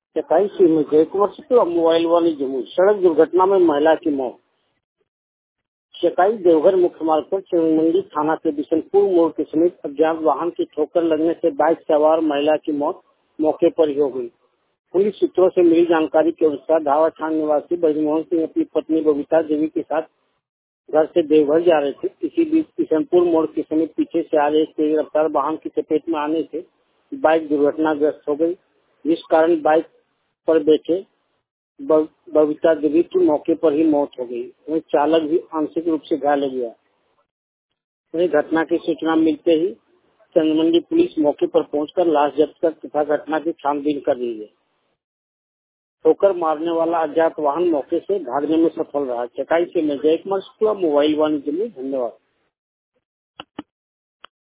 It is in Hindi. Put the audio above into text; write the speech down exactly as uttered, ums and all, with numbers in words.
सत्ताईस में एक वर्ष तो मोबाइल वाली जमुई सड़क दुर्घटना में महिला की मौत। शिकाई देवघर मुख्य मार्ग पर चिरंजी थाना के बिशनपुर मोड़ के समीप अज्ञात वाहन की ठोकर लगने से बाइक सवार महिला की मौत मौके पर ही हो गई। पुलिस सूत्रों से मिली जानकारी के अनुसार धावा थाना निवासी ब्रजमोहन सिंह अपनी पत्नी बबीता देवी के साथ घर से देवघर जा रहे थे। इसी बीच किशनपुर मोड़ के समीप पीछे से आ रहे एक तेज रफ्तार वाहन की चपेट में आने से बाइक दुर्घटनाग्रस्त हो गई, जिस कारण बाइक पर बैठे बबीता देवी की मौके पर ही मौत हो गई। वहीं चालक भी आंशिक रूप से घायल हो गया। वहीं घटना की सूचना मिलते ही चंद्रमंडी पुलिस मौके पर पहुंचकर लाश जब्त कर तथा घटना की छानबीन कर रही है। ठोकर मारने वाला अज्ञात वाहन मौके से भागने में सफल रहा। चकाई से मैं जय कुमार शुक्ला, मोबाइल वाणी के लिए धन्यवाद।